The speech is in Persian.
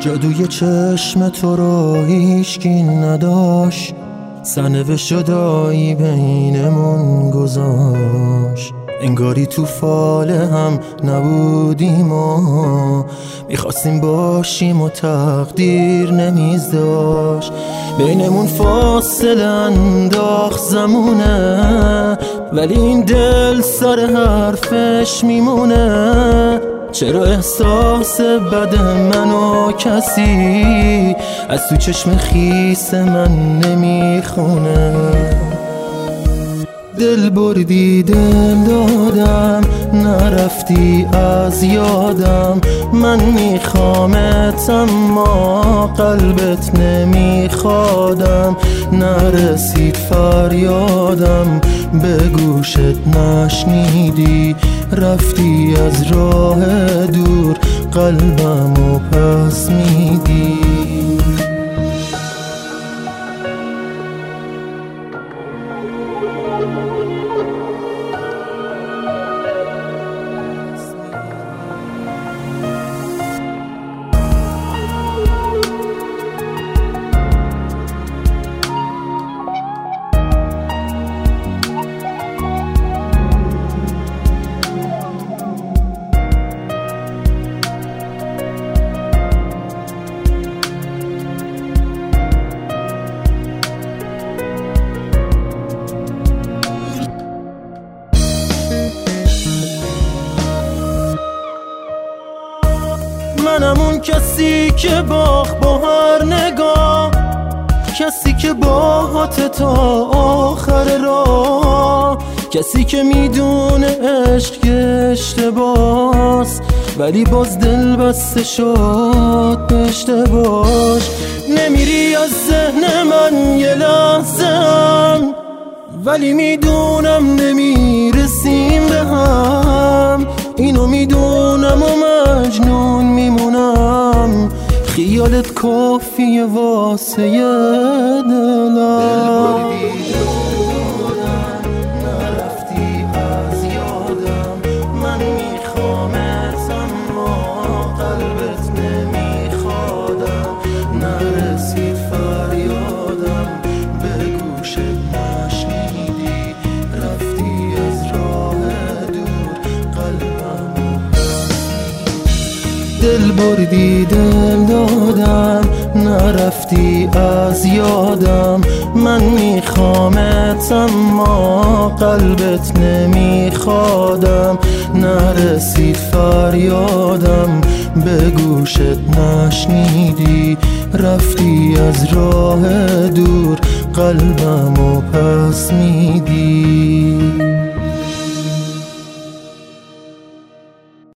جادوی چشم تو رو هیچکی نداشت، سرنوشت جدایی بینمون گذاشت. انگاری تو فاله هم نبودیم و میخواستیم باشیم و تقدیر نمیذاشت. بینمون فاصله انداخت زمونه، ولی این دل سر حرفش میمونه. چرا احساس بد منو کسی از تو چشم خیس من نمیخونه؟ دل بردی دل دادم، نرفتی از یادم. من میخوامت اما قلبت نمیخوادم. نرسید فریادم به گوشت نشنیدی، رفتی از راه دور قلبمو پس میدی. منم اون کسی که باخت با هر نگاه، کسی که باهات تا آخر راه، کسی که میدونه عشق که اشتباس، ولی باز دل بسته شد به اشتباش. نمیری از ذهن من یه لحظه هم، ولی میدونم نمیرسیم به هم. اینو میدونم و مجنون میمونم، خیالت کافیه واسه دلم. نرفتی از یادم، من میخوامت اما قلبت نمیخوادم. نرسید فریادم به گوشت نشنیدی، رفتی از راه دور قلبمو دل بردی دل دادم، نرفتی از یادم. من میخوامت اما قلبت نمیخوادم. نرسید فریادم به گوشت نشنیدی، رفتی از راه دور قلبمو پس میدی.